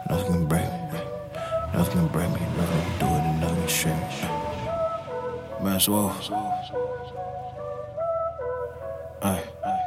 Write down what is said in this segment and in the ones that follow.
Nothing can break me. Nothing can break me. Nothing can do it and nothing can shake me. Man, so Ay.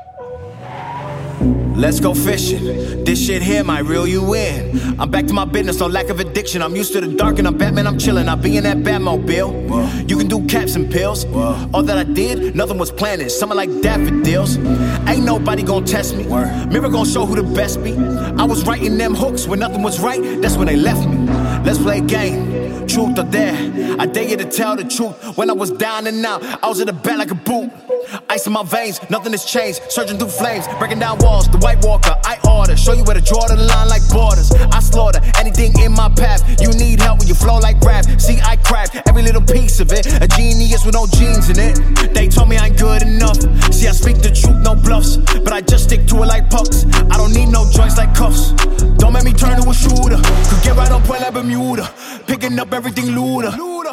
Let's go fishing. This shit here might reel you in. I'm back to my business, no lack of addiction. I'm used to the dark and I'm Batman, I'm chillin'. I be in that Batmobile. Whoa. You can do caps and pills. Whoa. All that I did, nothing was planted. Something like daffodils. Ain't nobody gon' test me. Word. Mirror gon' show who the best be. I was writing them hooks when nothing was right. That's when they left me. Let's play a game. Truth or dare. I dare you to tell the truth. When I was down and out, I was in the back like a boot. Ice in my veins, nothing has changed. Surging through flames, breaking down walls. The White Walker, I order. Show you where to draw the line like borders. I slaughter anything in my path. You need help when you flow like rap. See, I craft every little piece of it. A genius with no genes in it. They told me I ain't good enough. See, I speak the truth, no bluffs. But I just stick to it like pucks. I don't need no joints like cuffs. Don't make me turn to a shooter. Could get right on point like Bermuda. Picking up everything Luda.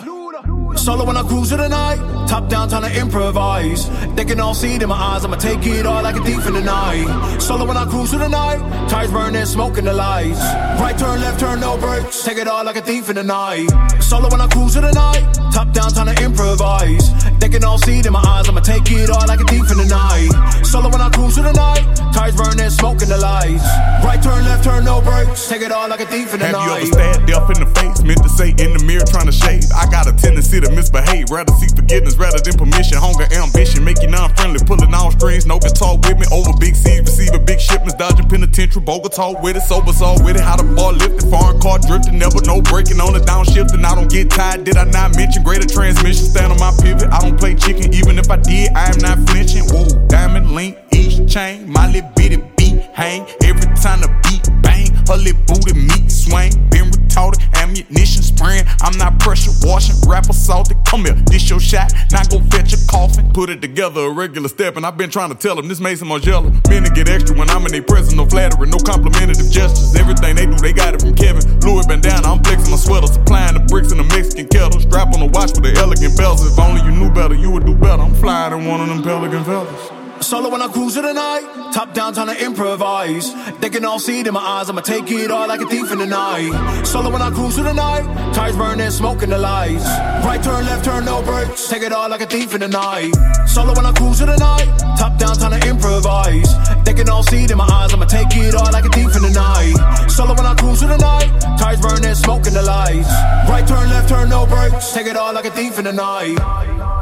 Solo when I cruise to the night. Top down, time to improvise. They can all see it in my eyes. I'ma take it all like a thief in the night. Solo when I cruise to the night. Tires burning, smoking the lights. Right turn, left turn, no brakes. Take it all like a thief in the night. Solo when I cruise to the night. Top down, time to improvise. They can all see it in my eyes. I'ma take it all like a thief in the night. Solo when I cruise to the night. Tires burning, smoking the lights. Right turn, left turn, no brakes. Take it all like a thief in the night. Have you ever stared death in the face? Meant to say in the mirror trying to shade. I got a tendency to misbehave. Rather seek forgiveness rather than permission. Hunger, ambition, make you non-friendly. Pulling all strings, no guitar with me. Over big seas, receiving big shipments. Dodging penitentiary, Bogota with it. Sober saw with it. How the bar lifted, foreign car drifting. Never no breaking on the downshifting. I don't get tired, did I not mention? Greater transmission, stand on my pivot. I don't play chicken, even if I did, I am not flinching. Whoa, diamond link, each chain. My little bitty beat hang. Every time the beat bang, her little booty meat swing. Been retarded, ammunition spraying. I'm not pressure washing, rapper salty. Come here, this your shot, not go fetch a coffin. Put it together, a regular step, and I've been trying to tell them this Mason Margiela. Men to get extra when I'm in their presence, no flattery, no complimentative gestures. Everything they do, they got it from Kevin. Louis bandana, I'm flexing my sweater, supplying the bricks in the Mexican kettle. Strap on the watch with the elegant bells. If only you knew better, you would do better. I'm flying in one of them pelican feathers. Solo when I cruise to the night. Top down, time to improvise. They can all see it in my eyes. I'ma take it all like a thief in the night. Solo when I cruise to the night. Tires burning, smoking the lights. Right turn, left turn, no brakes. Take it all like a thief in the night. Solo when I cruise to the night. Top down, time to improvise. They can all see it in my eyes. I'ma take it all like a thief in the night. Solo when I cruise to the night. Tires burning, smoking the lights. Right turn, left turn, no brakes. Take it all like a thief in the night.